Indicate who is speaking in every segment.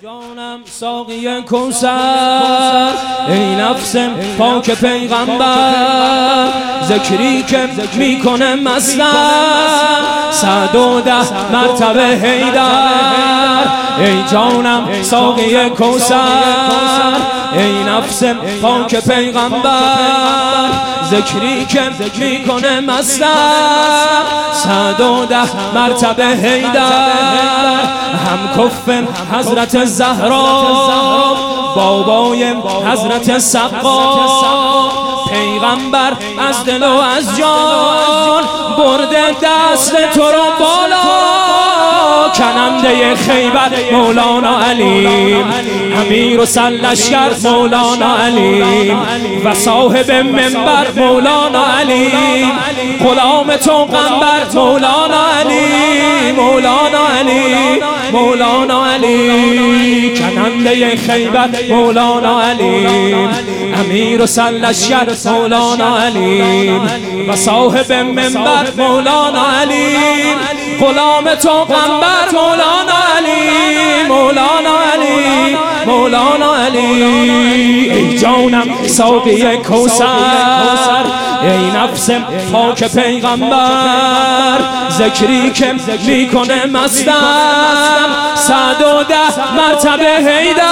Speaker 1: جانم ساقی کوثر، ای نفس پاک پیغمبر، ذکری که میکنه مستم 110 مرتبه حیدر. ای جانم ساقی کوثر، ای نفس پاک پیغمبر، ذکری که میکنه مستم 110 مرتبه حیدر. هم کف حضرت زهرا، بابای حضرت سقا، پیغمبر از دل و از جان برده دست تو رو بالا. کننده خیبر مولانا علیم، امیر و سرلشکر مولانا علیم، و صاحب منبر مولانا علیم، غلام تو قنبر مولانا علیم، مولانا علی، مولانا علی. کننده خیبر مولانا علیم، امیر و سرلشکر مولانا علیم، و صاحب منبر مولانا علیم، غلام تو قنبر مولانا علی، مولانا علی، مولانا علی. ای جانم ساقی کوثر، ای نفس پاک پیغمبر، ذکری که میکنه مستم 110 مرتبه حیدر.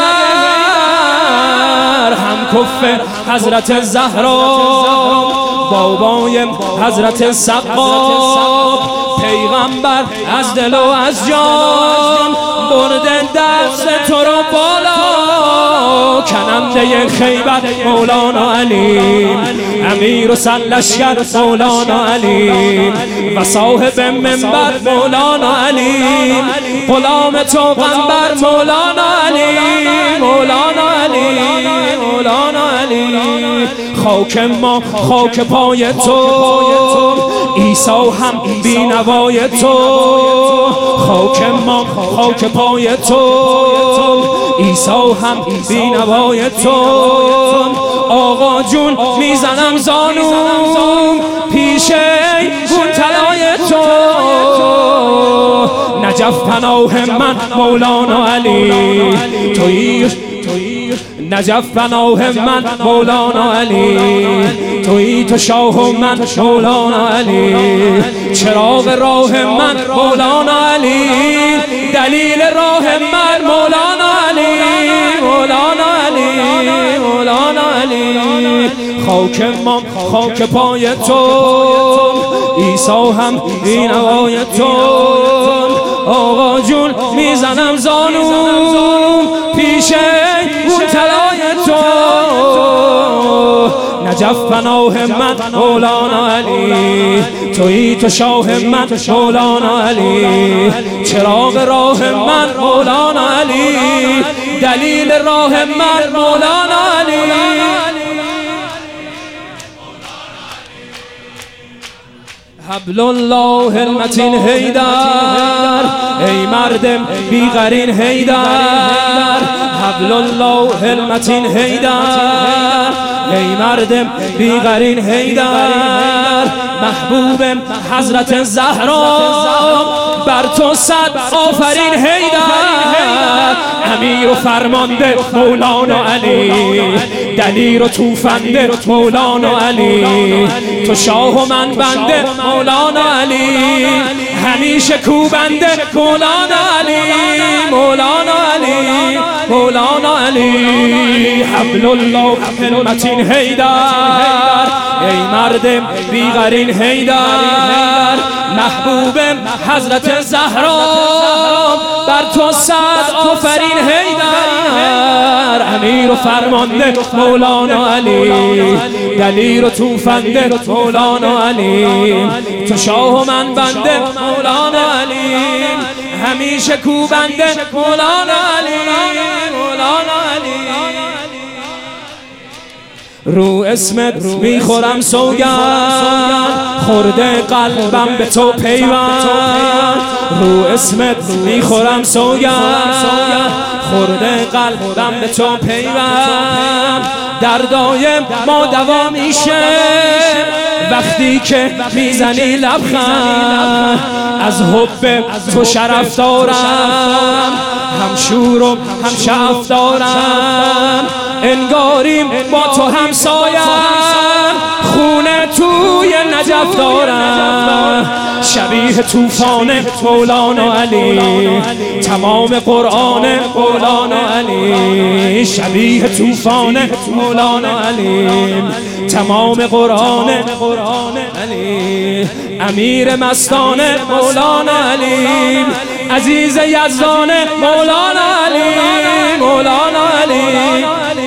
Speaker 1: هم کف حضرت زهرا، بابای حضرت سقا، پیغمبر از دل و از جان برده دست تو رو بالا. کننده خیبر مولانا علیم، امیر و سرلشکر مولانا علیم، و صاحب منبر مولانا علیم، غلام تو قنبر مولانا علیم، مولانا علی، مولانا علی. خاک ما خاک پای تو، عیسی هم بینوای تو. خاک ما خاک پای تو، عیسی هم بینوای تو. آقا جون میزنم زانوم پیش گون طلای تو. نجف پناه من مولانا علی، تویی نجف پناه من مولانا علی، تویی تو شاه و من مولانا علی. چراغ راه من مولانا علی، دلیل راه من مولانا علی، مولانا علی، مولانا علی. خاک ما خاک پای تو، عیسی هم بینوای تو. آقا جون میزنم زانوم پیش اون طلای تو. نجف پناه من مولانا علی، تویی تو شاه من مولانا علی. چراغ راه من مولانا علی، دلیل راه من مولانا علی. حبل الله المتین حیدر، ای مردم بیغرین حیدر. حبل الله المتین حیدر، ای مردم بیغرین حیدر. محبوب حضرت زهرا، بر تو 100 آفرین حیدر. امیر و فرمانده مولانا علی، دلیر و توفنده مولانا علی. تو شاه و من بنده مولانا علی، همیشه کوبنده مولانا علی، مولانا علی، مولانا علی. حبل الله المتین حیدر، ای مردم بیغرین حیدر. محبوب حضرت زهرا، بر تو 100 آفرین حیدر. امیر و فرمانده مولانا علی، دلیر و توفنده مولانا علی. تو شاه و من بنده مولانا علی، همیشه کوبنده مولانا علی، مولانا علی. رو اسمت میخورم سوگند، خورده قلبم به تو پیوند. رو اسمت میخورم سوگند، خورده قلبم به تو پیوند. دردای ما دوا میشه وقتی که میزنی لبخند. از حب تو شرف دارم، هم شور و هم شعف دارم، انگاریم با تو همسایم، خونه توی نجف دارم، شبیه طوفان مولانا علی، تمام قرآن مولانا علی، شبیه طوفان مولانا علی، تمام قرآن علی، امیر مستان مولانا علی، عزیز یزدان مولانا علی، مولانا علی،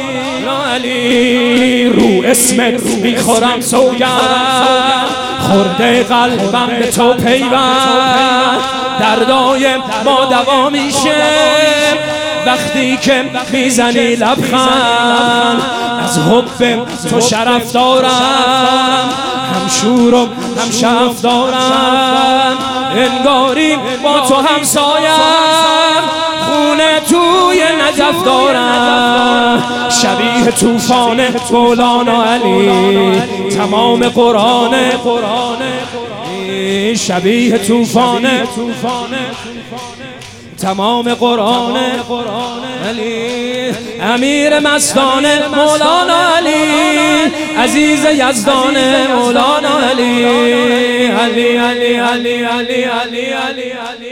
Speaker 1: علی، رو اسمت میخورم سوگند، خورده قلبم به تو پیوند، دردای ما دوا میشه وقتی که میزنی لبخند، از حب تو شرف دارم، هم شور و هم شعف دارم، انگاری با تو همسایم، خونه توی نجف دارم، شبیه طوفان مولانا علی، تمام قرآن شبیه طوفان تمام قرآن علی، امیر مستان مولانا علی، عزیز یزدان مولانا علی، علی علی علی علی علی علی علی